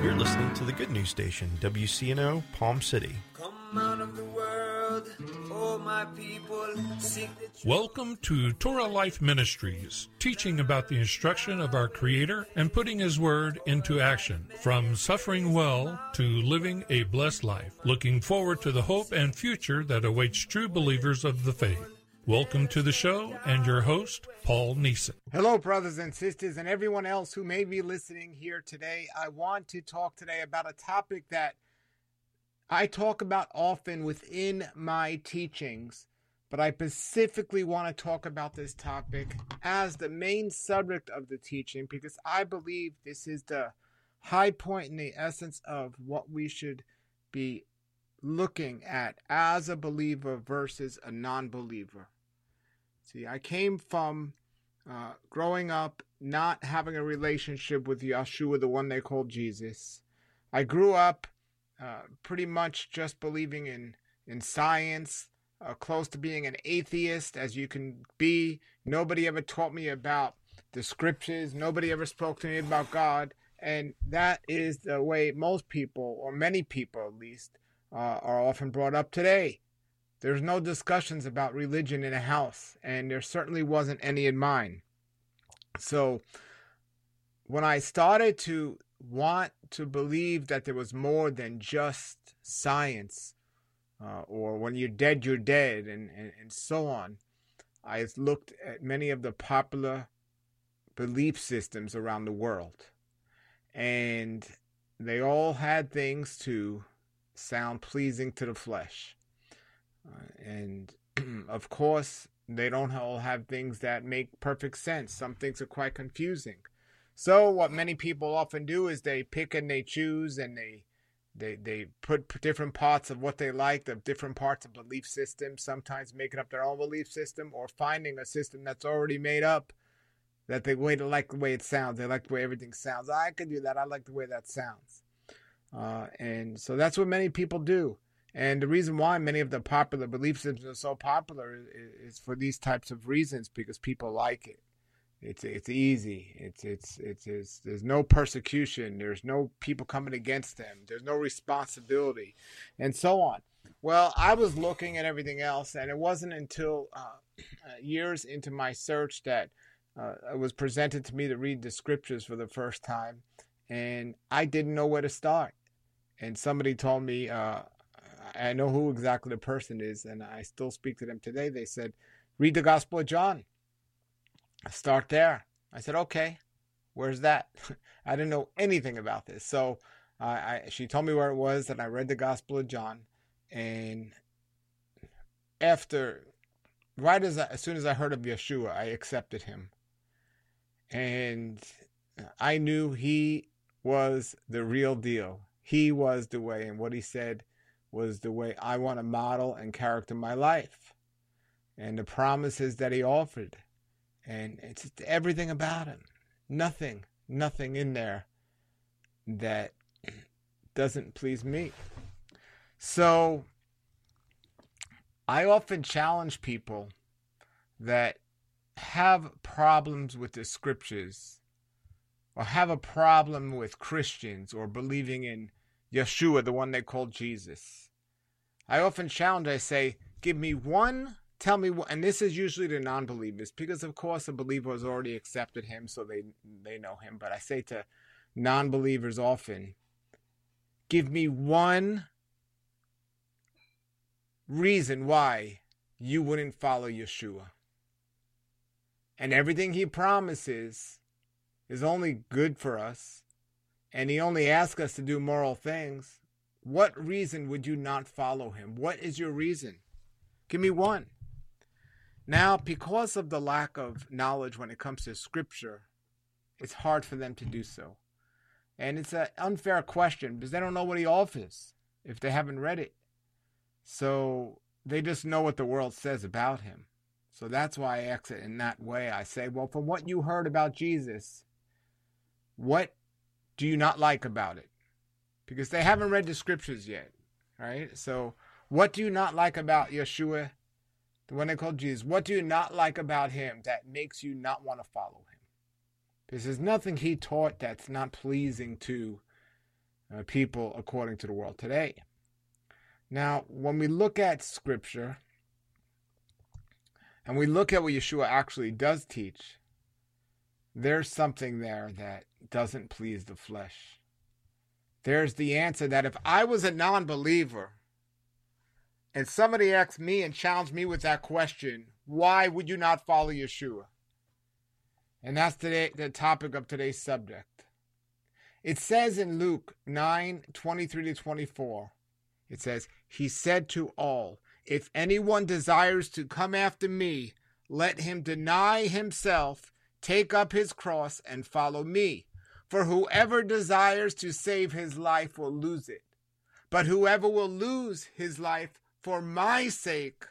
You're listening to the Good News Station, WCNO, Palm City. Come out of the world, oh my people, seek the truth. Welcome to Torah Life Ministries, teaching about the instruction of our Creator and putting His Word into action, from suffering well to living a blessed life, looking forward to the hope and future that awaits true believers of the faith. Welcome to the show and your host, Paul Neeson. Hello, brothers and sisters, and everyone else who may be listening here today. I want to talk today about a topic that I talk about often within my teachings, but I specifically want to talk about this topic as the main subject of the teaching because I believe this is the high point in the essence of what we should be looking at as a believer versus a non-believer. See, I came from growing up not having a relationship with Yeshua, the one they called Jesus. I grew up pretty much just believing in science, close to being an atheist as you can be. Nobody ever taught me about the scriptures. Nobody ever spoke to me about God. And that is the way most people, or many people at least, are often brought up today. There's no discussions about religion in a house, and there certainly wasn't any in mine. So when I started to want to believe that there was more than just science, or when you're dead, and so on, I looked at many of the popular belief systems around the world, and they all had things to sound pleasing to the flesh. And of course, they don't all have things that make perfect sense. Some things are quite confusing. So what many people often do is they pick and they choose, and they put different parts of what they like, the different parts of belief systems, sometimes making up their own belief system or finding a system that's already made up that they like the way it sounds. They like the way everything sounds. I could do that. I like the way that sounds. And so that's what many people do. And the reason why many of the popular belief systems are so popular is for these types of reasons, because people like it. It's easy. There's no persecution. There's no people coming against them. There's no responsibility, and so on. Well, I was looking at everything else, and it wasn't until years into my search that it was presented to me to read the scriptures for the first time, and I didn't know where to start. And somebody told me, I know who exactly the person is, and I still speak to them today. They said, read the Gospel of John. Start there. I said, okay, where's that? I didn't know anything about this. So she told me where it was, and I read the Gospel of John. And as soon as I heard of Yeshua, I accepted him. And I knew he was the real deal. He was the way, and what he said was the way I want to model and character my life, and the promises that he offered, and it's just everything about him. Nothing in there that doesn't please me. So I often challenge people that have problems with the scriptures, or have a problem with Christians, or believing in Yeshua, the one they call Jesus. I often challenge, I say, give me one, tell me one, and this is usually the non-believers, because of course a believer has already accepted him, so they know him. But I say to non-believers often, give me one reason why you wouldn't follow Yeshua. And everything he promises is only good for us, and he only asks us to do moral things. What reason would you not follow him? What is your reason? Give me one. Now, because of the lack of knowledge when it comes to scripture, it's hard for them to do so. And it's an unfair question because they don't know what he offers if they haven't read it. So they just know what the world says about him. So that's why I ask it in that way. I say, well, from what you heard about Jesus, what do you not like about it? Because they haven't read the scriptures yet, right? So what do you not like about Yeshua, the one they call Jesus? What do you not like about him that makes you not want to follow him? Because there's nothing he taught that's not pleasing to people according to the world today. Now, when we look at Scripture and we look at what Yeshua actually does teach, there's something there that doesn't please the flesh. There's the answer that if I was a non-believer and somebody asked me and challenged me with that question, why would you not follow Yeshua? And that's the topic of today's subject. It says in Luke 9:23-24, it says, he said to all, if anyone desires to come after me, let him deny himself, take up his cross, and follow me. For whoever desires to save his life will lose it. But whoever will lose his life for my sake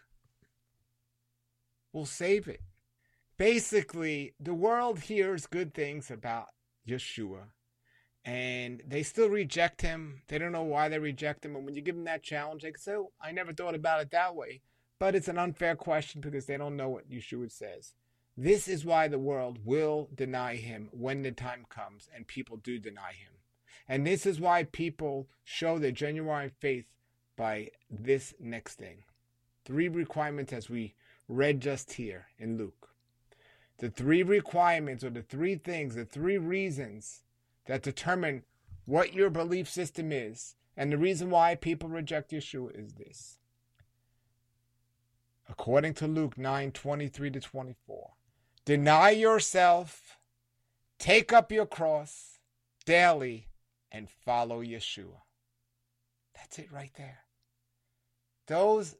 will save it. Basically, the world hears good things about Yeshua, and they still reject him. They don't know why they reject him. And when you give them that challenge, they say, oh, I never thought about it that way. But it's an unfair question because they don't know what Yeshua says. This is why the world will deny him when the time comes, and people do deny him. And this is why people show their genuine faith by this next thing. 3 requirements as we read just here in Luke. The 3 requirements, or the 3 things, the 3 reasons that determine what your belief system is, and the reason why people reject Yeshua is this. According to Luke 9:23-24, deny yourself, take up your cross daily, and follow Yeshua. That's it right there. Those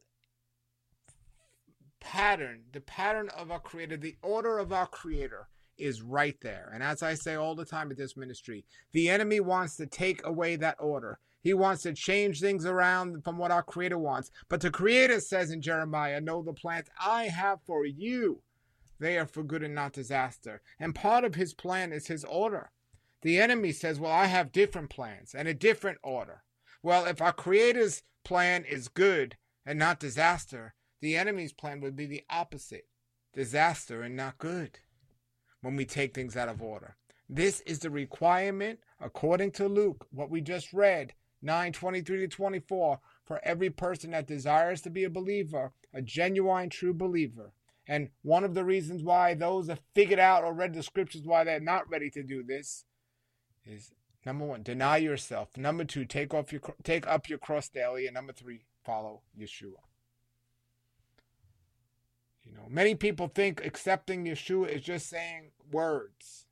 the pattern of our Creator, the order of our Creator is right there. And as I say all the time at this ministry, the enemy wants to take away that order. He wants to change things around from what our Creator wants. But the Creator says in Jeremiah, know the plans I have for you. They are for good and not disaster. And part of his plan is his order. The enemy says, well, I have different plans and a different order. Well, if our Creator's plan is good and not disaster, the enemy's plan would be the opposite, disaster and not good, when we take things out of order. This is the requirement, according to Luke, what we just read, 9:23-24, for every person that desires to be a believer, a genuine, true believer. And one of the reasons why those have figured out or read the scriptures why they're not ready to do this is, number 1, deny yourself. Number 2, take up your cross daily. And number 3, follow Yeshua. You know, many people think accepting Yeshua is just saying words.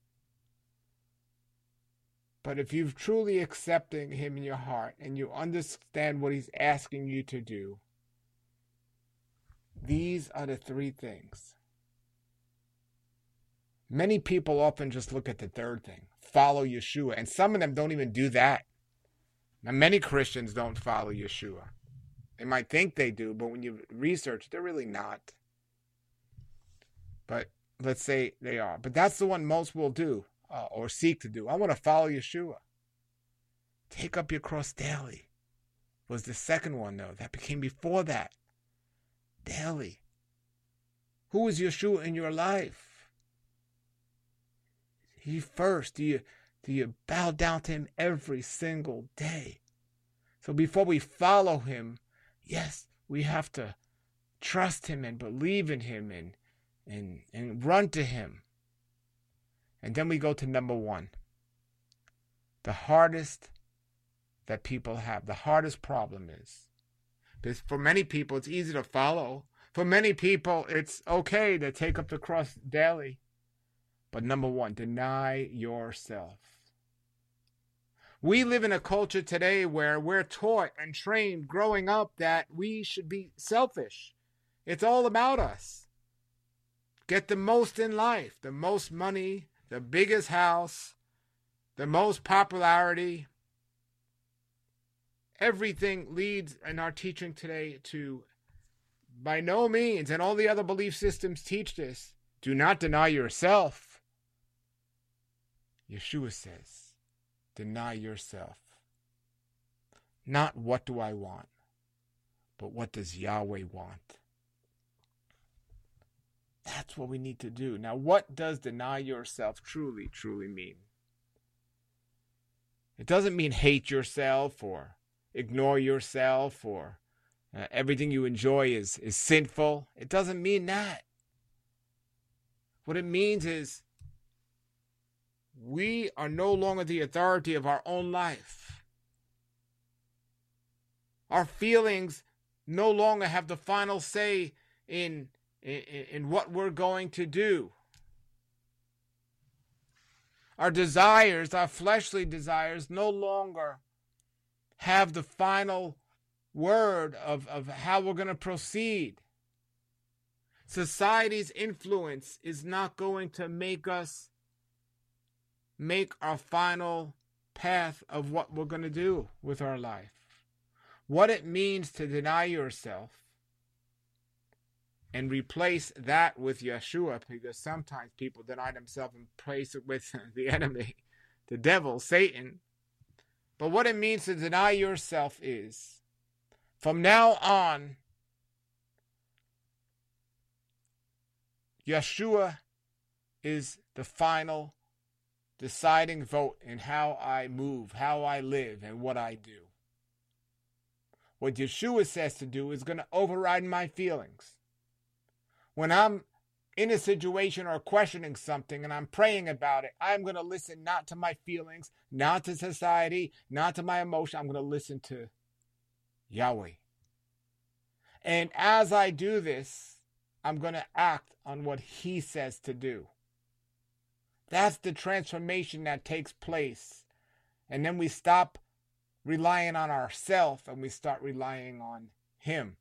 But if you've truly accepted him in your heart and you understand what he's asking you to do, these are the 3 things. Many people often just look at the 3rd thing, follow Yeshua, and some of them don't even do that. Now, many Christians don't follow Yeshua. They might think they do, but when you research, they're really not. But let's say they are. But that's the one most will do or seek to do. I want to follow Yeshua. Take up your cross daily was the second one, though. That became before that. Daily. Who is Yeshua in your life? He first. Do you bow down to him every single day? So before we follow him, yes, we have to trust him and believe in him and run to him. And then we go to number 1. The hardest that people have, the hardest problem is, because for many people it's easy to follow. For many people it's okay to take up the cross daily. But number 1, deny yourself. We live in a culture today where we're taught and trained growing up that we should be selfish. It's all about us. Get the most in life, the most money, the biggest house, the most popularity. Everything leads in our teaching today to, by no means, and all the other belief systems teach this, do not deny yourself. Yeshua says, deny yourself. Not what do I want, but what does Yahweh want? That's what we need to do. Now, what does deny yourself truly, truly mean? It doesn't mean hate yourself or ignore yourself or everything you enjoy is sinful. It doesn't mean that. What it means is we are no longer the authority of our own life. Our feelings no longer have the final say in what we're going to do. Our desires, our fleshly desires, no longer have the final word of how we're going to proceed. Society's influence is not going to make us make our final path of what we're going to do with our life. What it means to deny yourself and replace that with Yeshua, because sometimes people deny themselves and place it with the enemy, the devil, Satan. But what it means to deny yourself is, from now on, Yeshua is the final deciding vote in how I move, how I live, and what I do. What Yeshua says to do is going to override my feelings. When I'm in a situation or questioning something and I'm praying about it, I'm going to listen not to my feelings, not to society, not to my emotion. I'm going to listen to Yahweh. And as I do this, I'm going to act on what He says to do. That's the transformation that takes place. And then we stop relying on ourselves and we start relying on Him.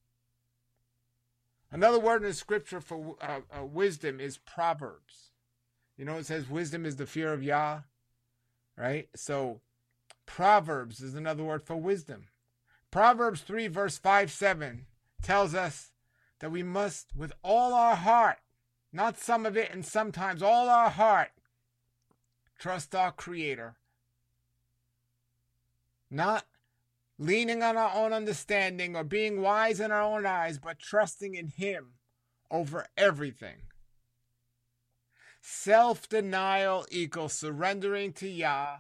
Another word in the scripture for wisdom is Proverbs. You know, it says wisdom is the fear of Yah, right? So Proverbs is another word for wisdom. Proverbs 3 verse 5-7 tells us that we must, with all our heart, not some of it and sometimes all our heart, trust our Creator. Not leaning on our own understanding or being wise in our own eyes, but trusting in Him over everything. Self-denial equals surrendering to Yah.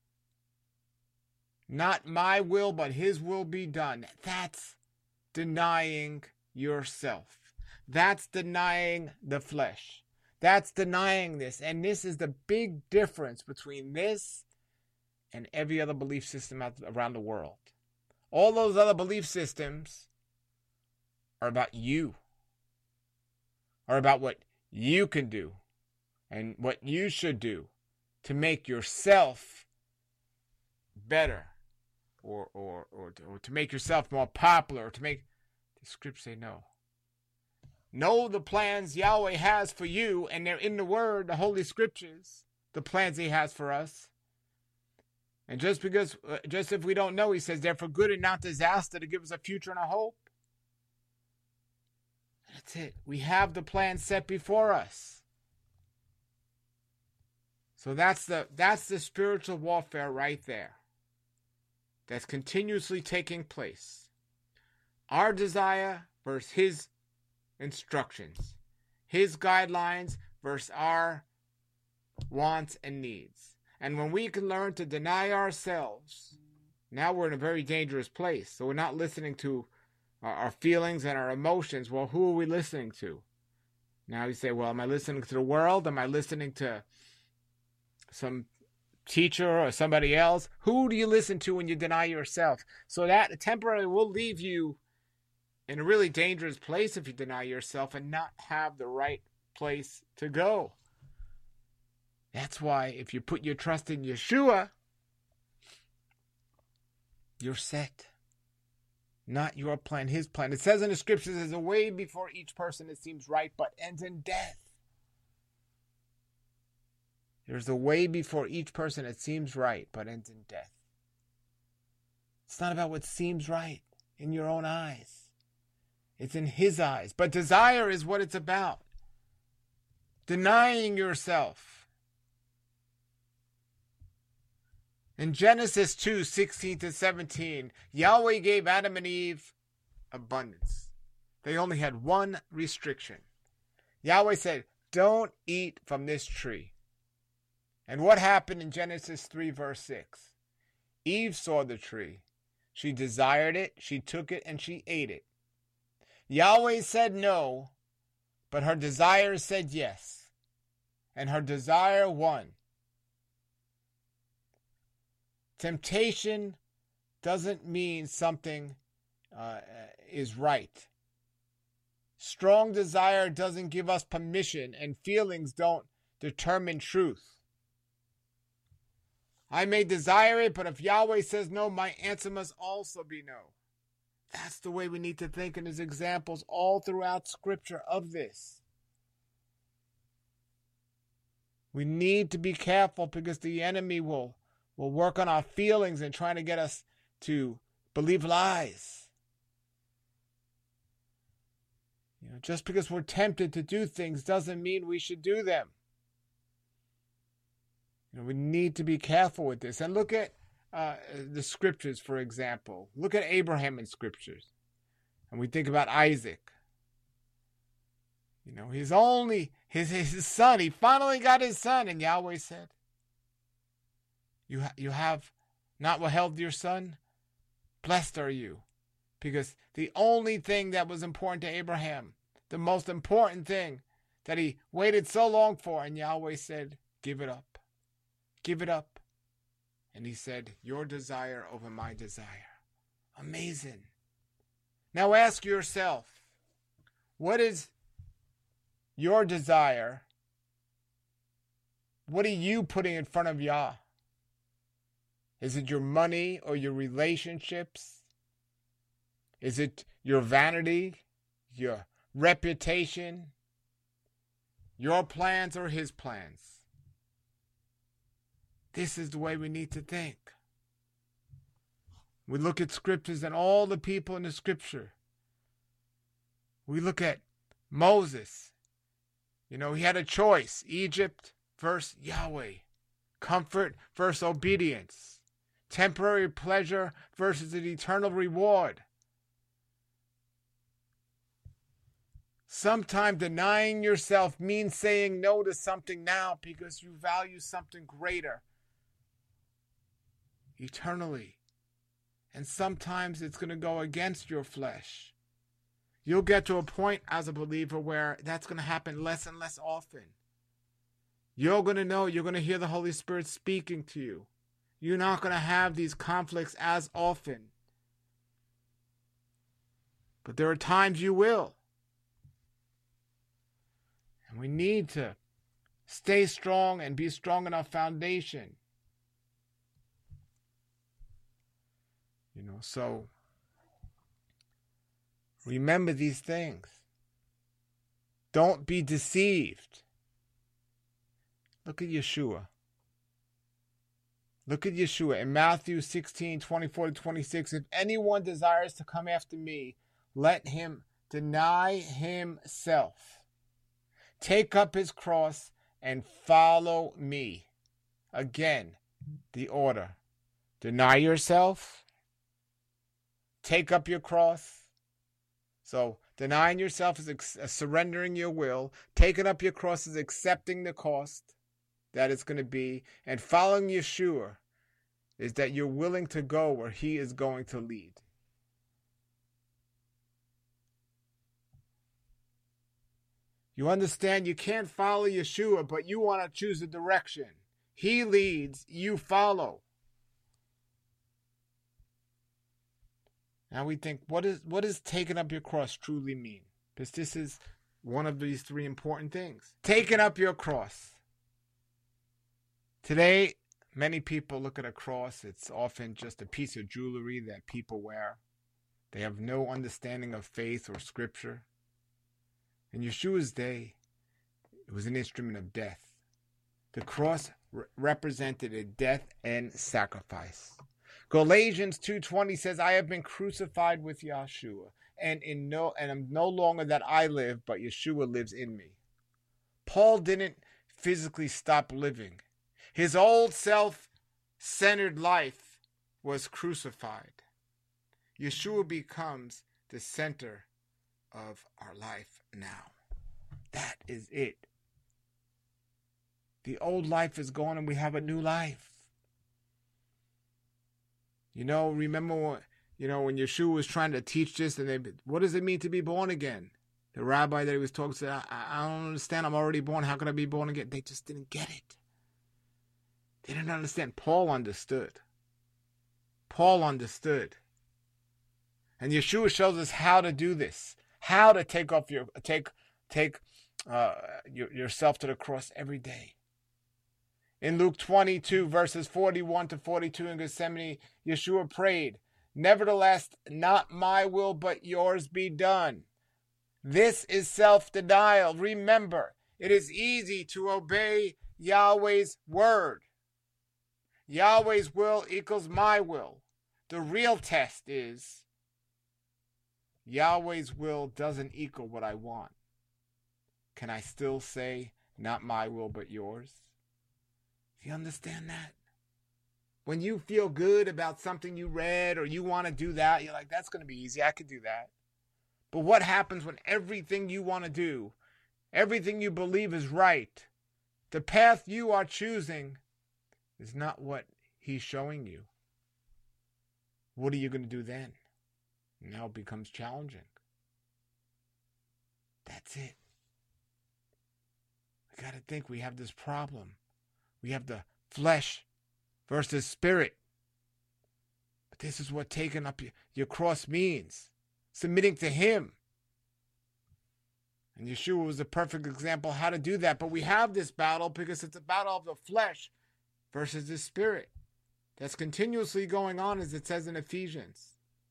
Not my will, but His will be done. That's denying yourself. That's denying the flesh. That's denying this. And this is the big difference between this and every other belief system around the world. All those other belief systems are about you, are about what you can do and what you should do to make yourself better or to make yourself more popular, or to make the scriptures say no. Know the plans Yahweh has for you, and they're in the Word, the Holy Scriptures, the plans He has for us. And just if we don't know, He says they're for good and not disaster, to give us a future and a hope. That's it. We have the plan set before us. So that's the spiritual warfare right there. That's continuously taking place. Our desire versus His instructions. His guidelines versus our wants and needs. And when we can learn to deny ourselves, now we're in a very dangerous place. So we're not listening to our feelings and our emotions. Well, who are we listening to? Now you say, well, am I listening to the world? Am I listening to some teacher or somebody else? Who do you listen to when you deny yourself? So that temporarily will leave you in a really dangerous place if you deny yourself and not have the right place to go. That's why if you put your trust in Yeshua, you're set. Not your plan, His plan. It says in the scriptures, there's a way before each person that seems right, but ends in death. There's a way before each person that seems right, but ends in death. It's not about what seems right in your own eyes. It's in His eyes. But desire is what it's about. Denying yourself. In Genesis 2:16-17, Yahweh gave Adam and Eve abundance. They only had one restriction. Yahweh said, don't eat from this tree. And what happened in Genesis 3 verse 6? Eve saw the tree. She desired it, she took it, and she ate it. Yahweh said no, but her desire said yes. And her desire won. Temptation doesn't mean something is right. Strong desire doesn't give us permission, and feelings don't determine truth. I may desire it, but if Yahweh says no, my answer must also be no. That's the way we need to think, and there's examples all throughout Scripture of this. We need to be careful because the enemy will work on our feelings and trying to get us to believe lies. Just because we're tempted to do things doesn't mean we should do them. We need to be careful with this. And look at the scriptures, for example. Look at Abraham in scriptures. And we think about Isaac. He's only his son. He finally got his son. And Yahweh said, you have not withheld your son? Blessed are you. Because the only thing that was important to Abraham, the most important thing that he waited so long for, and Yahweh said, give it up. Give it up. And he said, your desire over my desire. Amazing. Now ask yourself, what is your desire? What are you putting in front of Yah? Is it your money or your relationships? Is it your vanity, your reputation, your plans or his plans? This is the way we need to think. We look at scriptures and all the people in the scripture. We look at Moses. He had a choice. Egypt versus Yahweh. Comfort versus obedience. Temporary pleasure versus an eternal reward. Sometimes denying yourself means saying no to something now because you value something greater eternally. And sometimes it's going to go against your flesh. You'll get to a point as a believer where that's going to happen less and less often. You're going to know, you're going to hear the Holy Spirit speaking to you. You're not going to have these conflicts as often. But there are times you will. And we need to stay strong and be strong in our foundation. So remember these things. Don't be deceived. Look at Yeshua. Look at Yeshua in Matthew 16:24-26. If anyone desires to come after me, let him deny himself. Take up his cross and follow me. Again, the order. Deny yourself. Take up your cross. So denying yourself is surrendering your will. Taking up your cross is accepting the cost that it's going to be. And following Yeshua is that you're willing to go where he is going to lead. You understand you can't follow Yeshua, but you want to choose a direction. He leads, you follow. Now we think, what does taking up your cross truly mean? Because this is one of these three important things. Taking up your cross. Today, many people look at a cross. It's often just a piece of jewelry that people wear. They have no understanding of faith or scripture. In Yeshua's day, it was an instrument of death. The cross represented a death and sacrifice. Galatians 2:20 says, I have been crucified with Yeshua, and I'm no longer that I live, but Yeshua lives in me. Paul didn't physically stop living. His old self-centered life was crucified. Yeshua becomes the center of our life now. That is it. The old life is gone and we have a new life. Remember when Yeshua was trying to teach this, and what does it mean to be born again? The rabbi that he was talking to said, I don't understand. I'm already born. How can I be born again? They just didn't get it. They didn't understand. Paul understood. And Yeshua shows us how to do this, how to take yourself to the cross every day. In Luke 22, verses 41 to 42 in Gethsemane, Yeshua prayed, "Nevertheless, not my will, but yours be done." This is self-denial. Remember, it is easy to obey Yahweh's word. Yahweh's will equals my will. The real test is Yahweh's will doesn't equal what I want. Can I still say, not my will, but yours? Do you understand that? When you feel good about something you read or you want to do that, you're like, that's going to be easy. I could do that. But what happens when everything you want to do, everything you believe is right, the path you are choosing is not what he's showing you? What are you going to do then? Now it becomes challenging. That's it. We got to think we have this problem. We have the flesh versus spirit. But this is what taking up your cross means. Submitting to him. And Yeshua was a perfect example how to do that. But we have this battle because it's a battle of the flesh versus the spirit. That's continuously going on, as it says in Ephesians.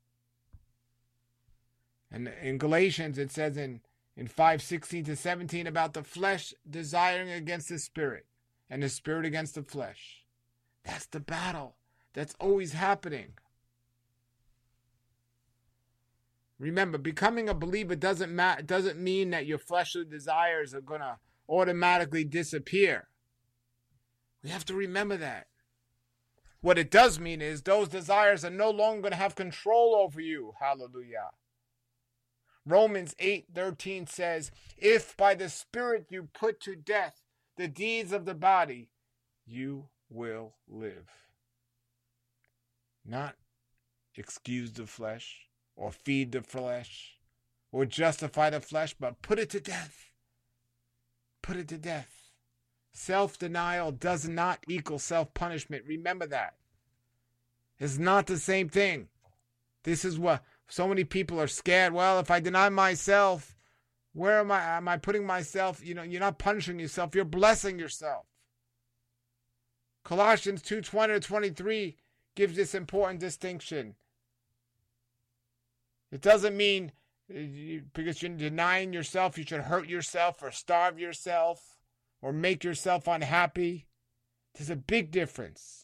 And in Galatians, it says in 5:16 to 17 about the flesh desiring against the spirit and the spirit against the flesh. That's the battle that's always happening. Remember, becoming a believer doesn't mean that your fleshly desires are going to automatically disappear. We have to remember that. What it does mean is those desires are no longer going to have control over you. Hallelujah. Romans 8:13 says, if by the Spirit you put to death the deeds of the body, you will live. Not excuse the flesh or feed the flesh or justify the flesh, but put it to death. Put it to death. Self-denial does not equal self-punishment. Remember that. It's not the same thing. This is what so many people are scared. Well, if I deny myself, where am I putting myself? You're not punishing yourself. You're blessing yourself. Colossians 2:20-23 gives this important distinction. It doesn't mean because you're denying yourself, you should hurt yourself or starve yourself or make yourself unhappy. There's a big difference.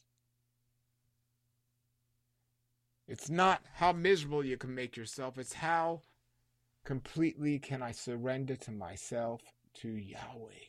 It's not how miserable you can make yourself. It's how completely can I surrender to myself, to Yahweh.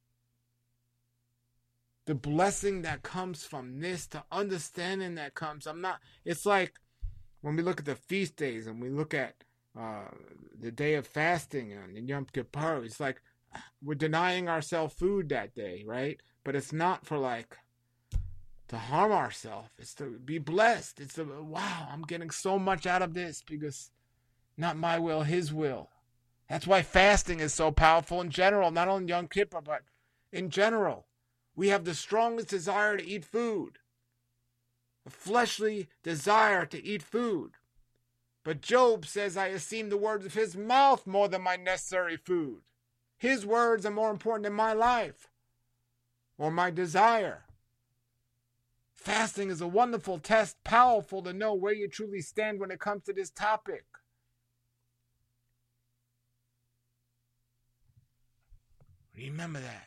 The blessing that comes from this, the understanding that comes. It's like when we look at the feast days and we look at the day of fasting and Yom Kippur, it's like we're denying ourselves food that day, right? But it's not for to harm ourselves. It's to be blessed. It's to, wow, I'm getting so much out of this because not my will, his will. That's why fasting is so powerful in general, not only Yom Kippur, but in general. We have the strongest desire to eat food, a fleshly desire to eat food. But Job says, I esteem the words of his mouth more than my necessary food. His words are more important than my life or my desire. Fasting is a wonderful test, powerful to know where you truly stand when it comes to this topic. Remember that.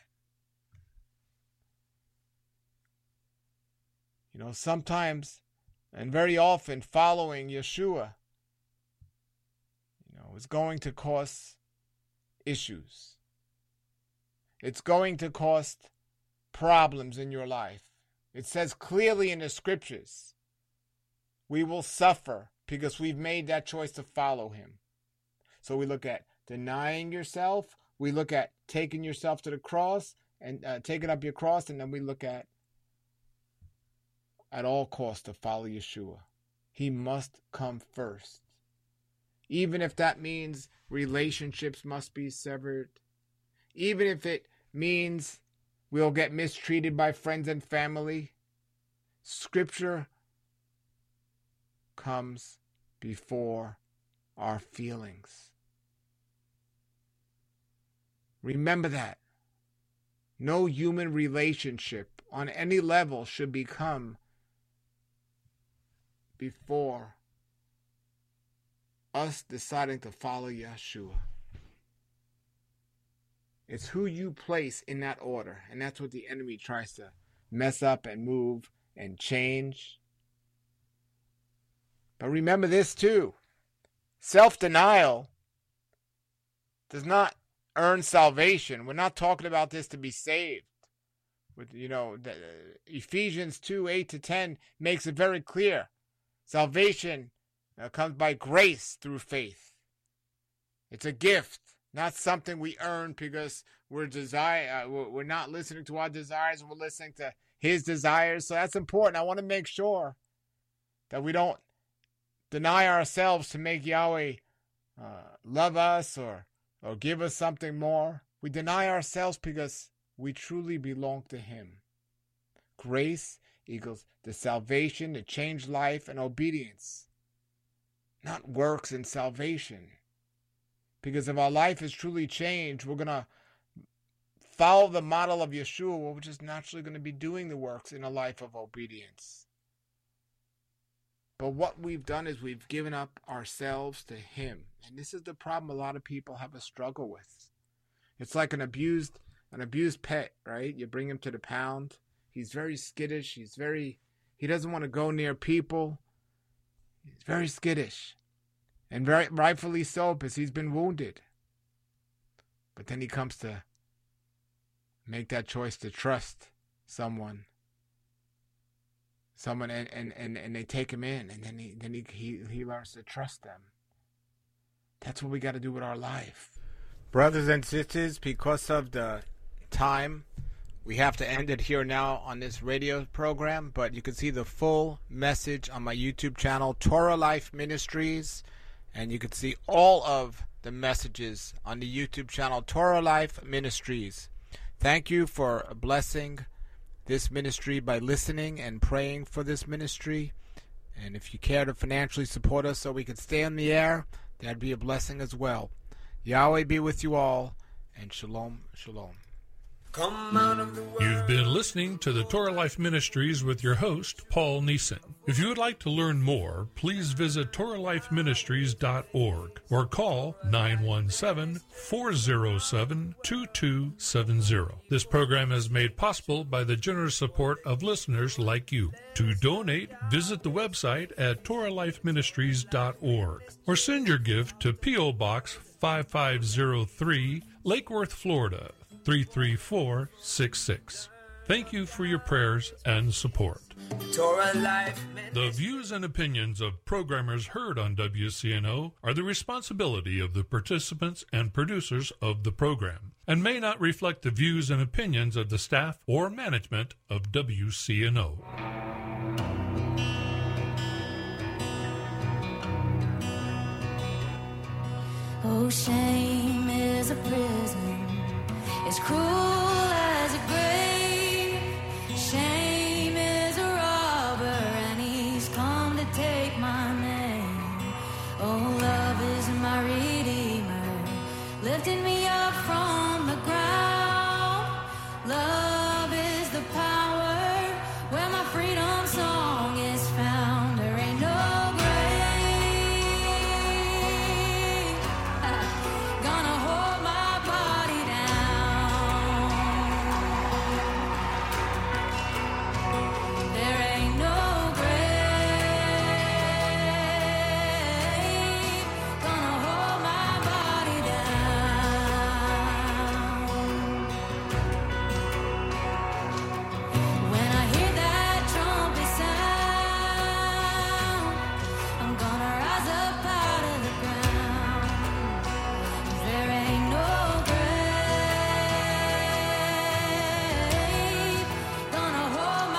Sometimes and very often following Yeshua, is going to cause issues. It's going to cause problems in your life. It says clearly in the scriptures, we will suffer because we've made that choice to follow him. So we look at denying yourself, we look at taking yourself to the cross and taking up your cross, and then we look at all costs to follow Yeshua. He must come first. Even if that means relationships must be severed. Even if it means we'll get mistreated by friends and family. Scripture comes before our feelings. Remember that. No human relationship on any level should become before us deciding to follow Yeshua. It's who you place in that order, and that's what the enemy tries to mess up and move and change. But remember this too. Self-denial does not earn salvation. We're not talking about this to be saved. With Ephesians 2:8-10 makes it very clear. Salvation comes by grace through faith. It's a gift, not something we earn because we're not listening to our desires. We're listening to His desires. So that's important. I want to make sure that we don't deny ourselves to make Yahweh love us or give us something more. We deny ourselves because we truly belong to Him. Grace equals the salvation, the changed life, and obedience. Not works and salvation. Because if our life is truly changed, we're going to follow the model of Yeshua. We're just naturally going to be doing the works in a life of obedience. But what we've done is we've given up ourselves to Him. And this is the problem a lot of people have a struggle with. It's like an abused pet, right? You bring him to the pound. He's very skittish. He doesn't want to go near people. He's very skittish. And very rightfully so, because he's been wounded. But then he comes to make that choice to trust someone. And they take him in, and then he learns to trust them. That's what we got to do with our life. Brothers and sisters, because of the time, we have to end it here now on this radio program, but you can see the full message on my YouTube channel, Torah Life Ministries, and you can see all of the messages on the YouTube channel, Torah Life Ministries. Thank you for blessing this ministry by listening and praying for this ministry. And if you care to financially support us so we can stay on the air, that'd be a blessing as well. Yahweh be with you all, and shalom, shalom. You've been listening to the Torah Life Ministries with your host, Paul Neeson. If you would like to learn more, please visit TorahLifeMinistries.org or call 917-407-2270. This program is made possible by the generous support of listeners like you. To donate, visit the website at TorahLifeMinistries.org or send your gift to P.O. Box 5503, Lake Worth, Florida 33466. Thank you for your prayers and support. The views and opinions of programmers heard on WCNO are the responsibility of the participants and producers of the program and may not reflect the views and opinions of the staff or management of WCNO. Oh, shame is a prison. It's cruel.